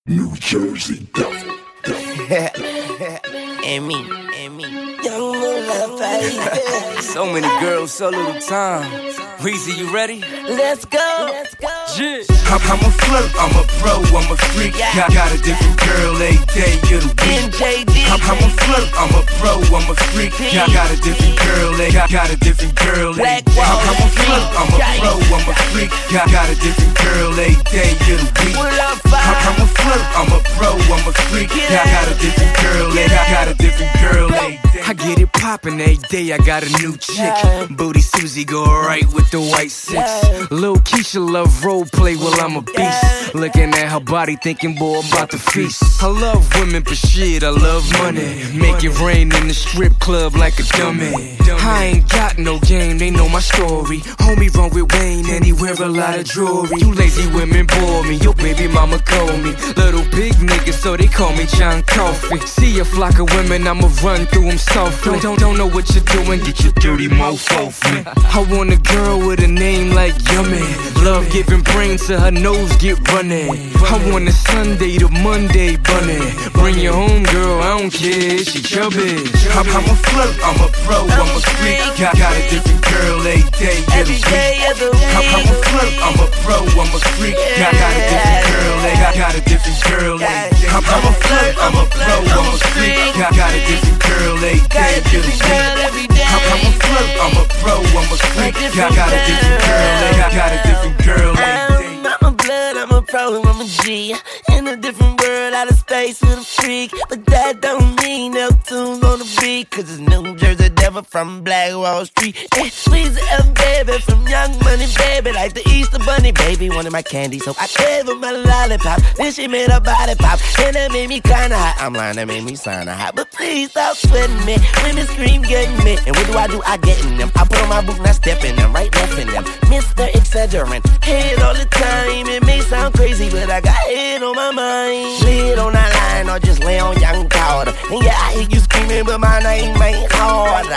New Jersey, and me. Young Lil So many girls, so little time. Weezy, you ready? Let's go. Yeah. I'm a flirt, I'm a pro, I'm a freak. Got a different girl every day of the week. NJD. I'm a flirt, I'm a pro, I'm a freak. Got a different girl, got a different girl every day. I'm a flirt, I'm a pro, I'm a freak. Got a different girl every day of the week. I'm a flirt, I'm a pro, I'm a freak. Got a different girl, got a different girl every day. I get it poppin' every day, I got a new chick. Booty Susie go right with the white six. Lil Keisha love role play while I'm a beast. Looking at her body thinking, boy, I'm about to feast. I love women, but shit, I love money. Make it rain in the strip club like a dummy. I ain't got no game, they know my story. Homie run with Wayne and he wear a lot of jewelry. You lazy women bore me, your baby mama call me little big nigga, so they call me John Coffee. See a flock of women, I'ma run through them softly. Don't know what you're doing, get your dirty mofo off me. I want a girl with a name like Yummy. Love giving brain to her nose get running. I want a Sunday to Monday bunny. Bring your home girl, I don't care, she chubby. I'm a flirt, I'm a pro, I'm a freak. Got a different girl every day of the week. I'm a flirt, I'm a pro, I'm a freak. Got a different girl, got a different girl every day. I'm a flirt, I'm a pro, I'm a freak. Got a different girl every day of the week. I'm a flirt, I'm a pro, I'm a freak. Got a different girl, got a different girl every day. I'm a blood, I'm a pro, I'm a G. In a different world, out of space with a freak. But that don't mean no tunes on the beat. Cause it's New Jersey Devil from Black Wall Street. And Weezy F baby from Young Money baby. Like the Easter Bunny baby, wanted my candy. So I gave her my lollipop. Then she made her body pop. And that made me kinda hot. I'm lying, that made me kinda hot. But please stop sweating me. Women scream getting me. And what do? I get in them. I put on my boots and I step in them. Right left in them. Mr. Exaggerant. Head all the time. It may sound crazy, but I got head on my mind. Lay it on that line or just lay on Young Carter. And yeah, I hear you screaming, but my name ain't harder.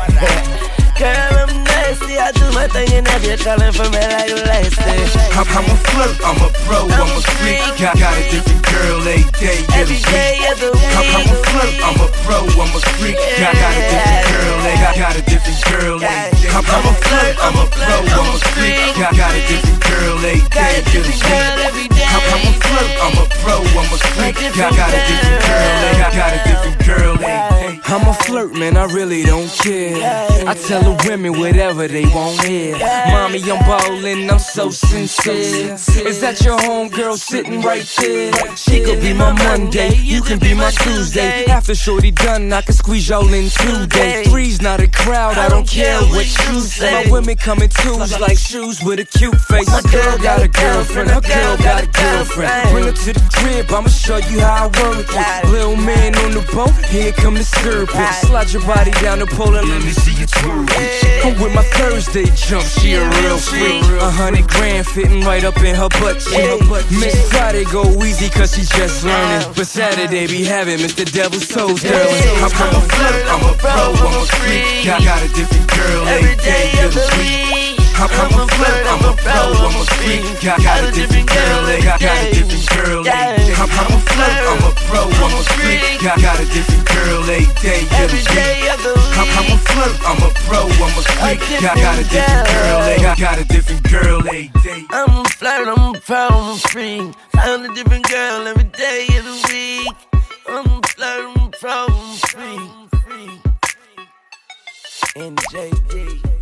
Girl, I'm nasty, I do my thing and now you're calling for me like lasty. I'm a flirt, I'm a pro, I'm a freak. Got a different girl every day of the week. I'm a flirt, I'm a pro, I'm a freak. Got a different girl, got a different girl every day. I'm a flirt, I'm a pro, I'm a freak. Got a different girl every day of the week. I'm a flirt, I'm a pro, I'm a freak. Got a different girl, got a different girl every day. I'm a flirt, man, I really don't care. I tell the women whatever they want here. Mommy, I'm ballin', I'm so sincere. Is that your homegirl sitting right there? She could be my Monday, you can be my Tuesday. After shorty done, I can squeeze y'all in 2 days. Three's not a crowd, I don't care what you say. My women come in twos like shoes with a cute face. My girl got a girlfriend, her girl got a girlfriend. Bring her to the crib, I'ma show you how I work it. Little man on the boat, here come the serpent. Slide your body down the pole and let me see you twerk it. I'm with my Thursday jump, she a real freak. 100 grand fitting right up in her butt cheek. Miss Friday go easy cause she just learning. But Saturday be having Mr. Devil's toes curling. I'm a flirt, I'm a pro, I'm a freak. Got a different girl every day of the week. I'm a flirt, I'm a pro, I'm a freak. Got a different girl, got a different girl every day. I'm a flirt, I'm a pro, I'm a freak. Got a different girl every day of the week. I'm a flirt, I'm a pro, I'm a freak. Got a different girl, got a different girl every day. I'm a flirt, I'm a pro, I'm a freak. I'm a different girl every day of the week. I'm a flirt, I'm a pro, I'm a freak. NJD.